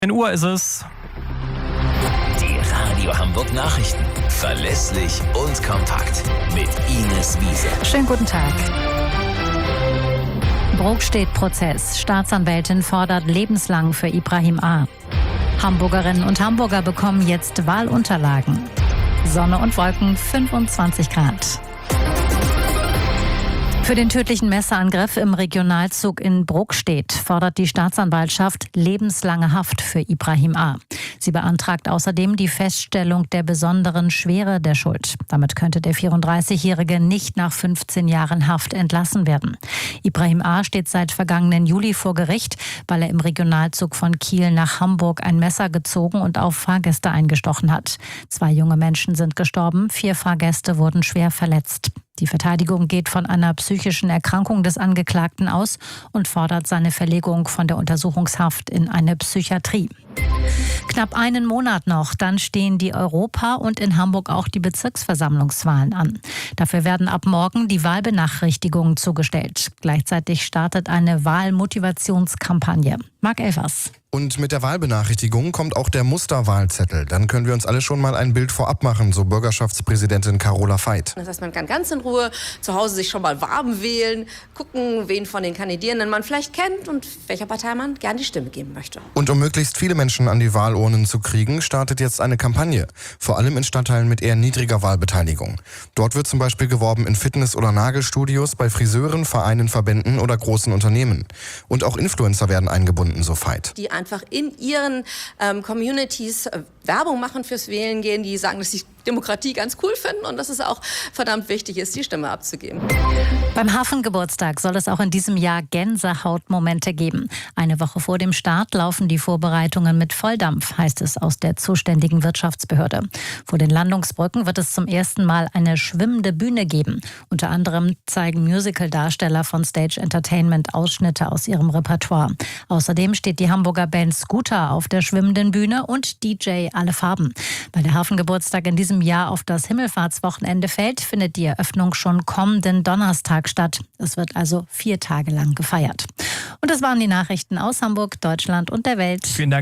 1 Uhr ist es. Die Radio Hamburg Nachrichten. Verlässlich und kompakt. Mit Ines Wiese. Schönen guten Tag. Brokstedt-Prozess. Staatsanwältin fordert lebenslang für Ibrahim A. Hamburgerinnen und Hamburger bekommen jetzt Wahlunterlagen. Sonne und Wolken, 25 Grad. Für den tödlichen Messerangriff im Regionalzug in Brokstedt fordert die Staatsanwaltschaft lebenslange Haft für Ibrahim A. Sie beantragt außerdem die Feststellung der besonderen Schwere der Schuld. Damit könnte der 34-Jährige nicht nach 15 Jahren Haft entlassen werden. Ibrahim A. steht seit vergangenen Juli vor Gericht, weil er im Regionalzug von Kiel nach Hamburg ein Messer gezogen und auf Fahrgäste eingestochen hat. 2 junge Menschen sind gestorben, 4 Fahrgäste wurden schwer verletzt. Die Verteidigung geht von einer psychischen Erkrankung des Angeklagten aus und fordert seine Verlegung von der Untersuchungshaft in eine Psychiatrie. Knapp einen Monat noch, dann stehen die Europa- und in Hamburg auch die Bezirksversammlungswahlen an. Dafür werden ab morgen die Wahlbenachrichtigungen zugestellt. Gleichzeitig startet eine Wahlmotivationskampagne. Marc Elvers. Und mit der Wahlbenachrichtigung kommt auch der Musterwahlzettel. Dann können wir uns alle schon mal ein Bild vorab machen, so Bürgerschaftspräsidentin Carola Veit. Das heißt, man kann ganz in Ruhe zu Hause sich schon mal warm wählen, gucken, wen von den Kandidierenden man vielleicht kennt und welcher Partei man gern die Stimme geben möchte. Und um möglichst viele Menschen an die Wahlurnen zu kriegen, startet jetzt eine Kampagne. Vor allem in Stadtteilen mit eher niedriger Wahlbeteiligung. Dort wird zum Beispiel geworben in Fitness- oder Nagelstudios, bei Friseuren, Vereinen, Verbänden oder großen Unternehmen. Und auch Influencer werden eingebunden, so Veit. Die einfach in ihren Communities Werbung machen fürs Wählen gehen, die sagen, dass sie Demokratie ganz cool finden und dass es auch verdammt wichtig ist, die Stimme abzugeben. Beim Hafengeburtstag soll es auch in diesem Jahr Gänsehautmomente geben. Eine Woche vor dem Start laufen die Vorbereitungen mit Volldampf, heißt es aus der zuständigen Wirtschaftsbehörde. Vor den Landungsbrücken wird es zum ersten Mal eine schwimmende Bühne geben. Unter anderem zeigen Musical-Darsteller von Stage Entertainment Ausschnitte aus ihrem Repertoire. Außerdem steht die Hamburger Band Scooter auf der schwimmenden Bühne und DJ Alle Farben. Weil der Hafengeburtstag in diesem Jahr auf das Himmelfahrtswochenende fällt, findet die Eröffnung schon kommenden Donnerstag statt. Es wird also 4 Tage lang gefeiert. Und das waren die Nachrichten aus Hamburg, Deutschland und der Welt. Vielen Dank.